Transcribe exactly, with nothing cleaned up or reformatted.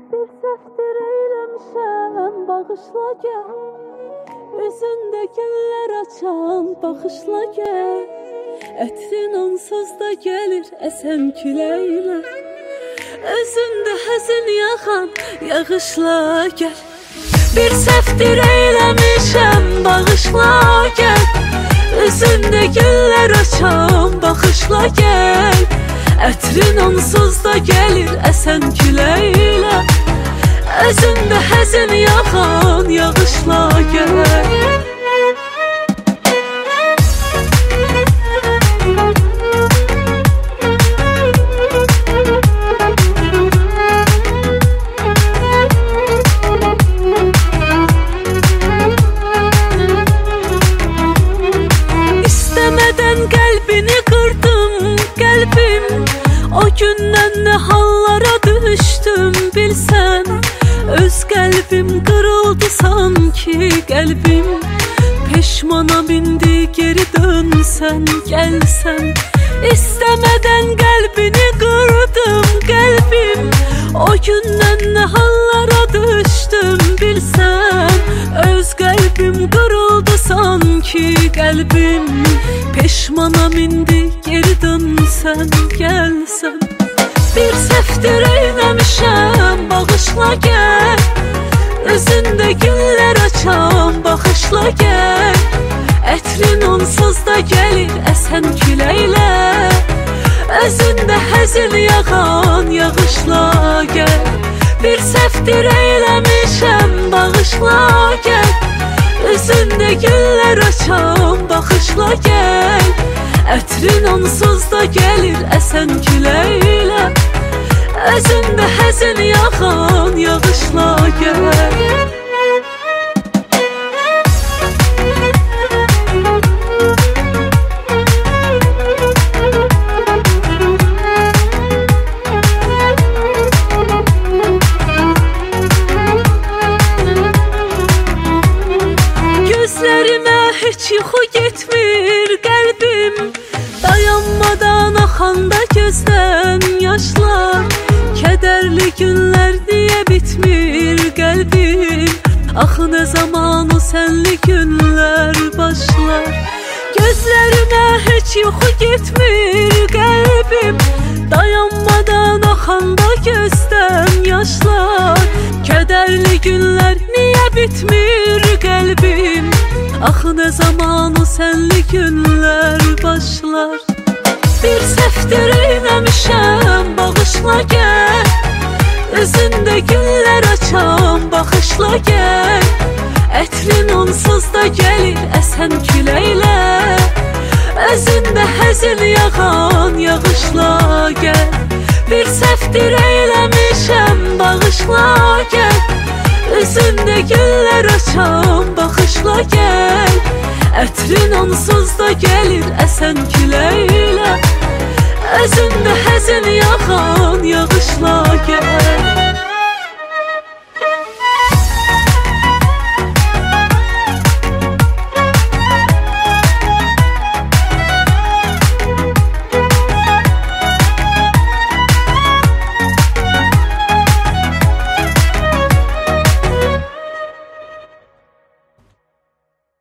Bir səhvdir eyləmişəm, bağışla gəl. Üzündə güllər açan, bağışla gəl. Ətrin onsuz da gəlir əsən küləklə. Özündə həzin yaxan, yağışla gəl. Bir səhvdir eyləmişəm, bağışla gəl. Üzündə güllər açan, bağışla gəl. Ətrin onsuz da gəlir əsən küləklə. Özündə həzin yaxan, yağışla gəl. İstəmədən qəlbini qırdım, qəlbim. O gündən nə hallara düşdüm bilsən. Öz qəlbim qırıldı sanki qəlbim. Peşmanam indi geri dönsən, gəlsən. İstəmədən qəlbini qırdım, qəlbim. O gündən nə hallara düşdüm bilsən. Öz qəlbim qırıldı sanki qəlbim. Peşmanam indi geri dönsən, gəlsən. Bir səhvdir eyləmişəm, bağışla gəl. Üzündə güllər açan, bağışla gəl. Ətrin onsuz da gəlir əsən küləklə. Özündə həzin yaxan, yağışla gəl. Bir səhvdir eyləmişəm, bağışla gəl. Üzündə güllər açan, bağışla gəl. Ətrin onsuz da gəlir əsən küləklə. Özündə həzin yaxan, yağışla gəl. Gözlərimə heç yuxu getmir qəlbim. Dayanmadan axanda gözdən yaşlar. Kədərli günlər niyə bitmir qəlbim. Axı nə zaman o sənli günlər başlar. Gözlərimə heç yuxu getmir qəlbim. Dayanmadan axanda gözdən yaşlar. Kədərli günlər niyə bitmir qəlbim. Axı nə zaman o sənli günlər başlar. Bir səhvdir eyləmişəm, bağışla gəl. Üzündə güllər açan, bağışla gəl. Ətrin onsuz da gəlir əsən küləklə. Özündə həzin yaxan, yağışla gəl. Bir səhvdir eyləmişəm, bağışla gəl. Üzündə güllər açan, bağışla gəl. Ətrin onsuz da gəlir əsən küləklə.